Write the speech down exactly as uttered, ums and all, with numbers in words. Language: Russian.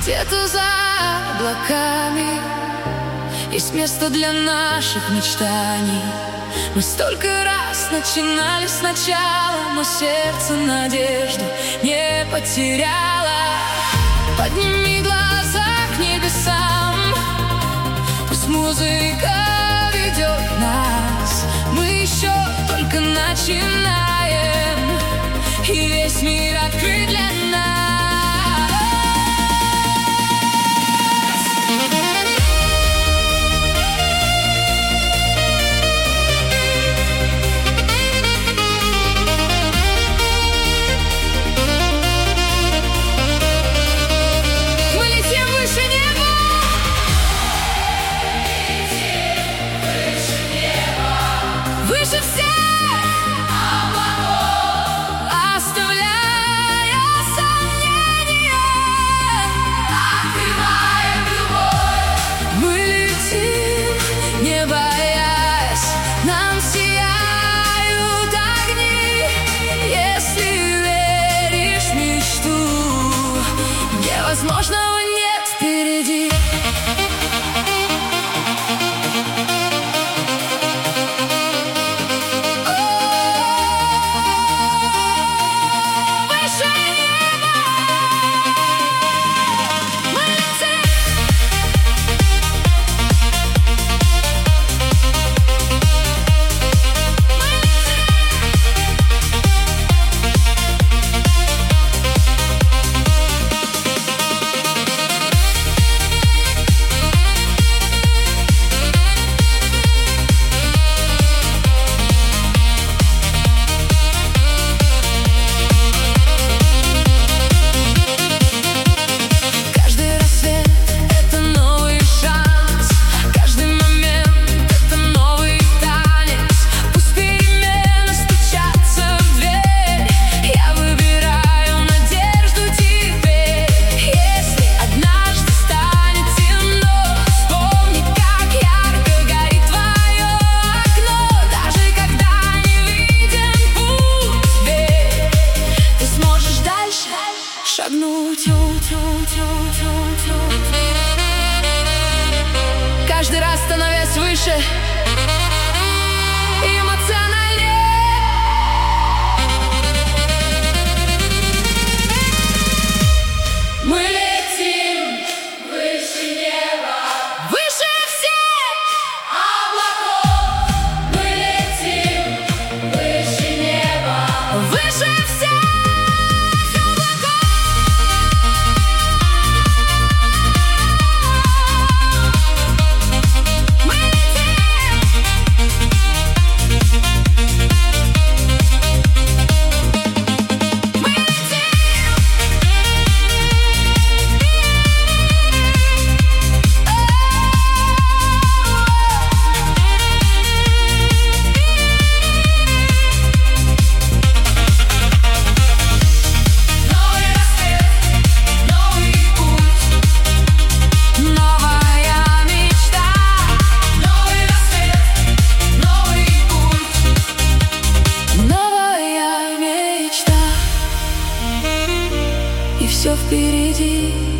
Где-то за облаками есть место для наших мечтаний. Мы столько раз начинали сначала, но сердце надежду не потеряло. Подними глаза к небесам, пусть музыка ведет нас. Мы еще только начинаем, и весь мир открыт для нас. Выше всех облаков, оставляя сомнения, открываем любовь. Мы летим, не боясь, нам сияют огни. Если веришь в мечту, невозможного нет впереди. Шагнуть, каждый раз становясь выше, эмоциональнее. Мы летим выше неба, выше всех облаков. Мы летим выше неба, выше всех. И все впереди.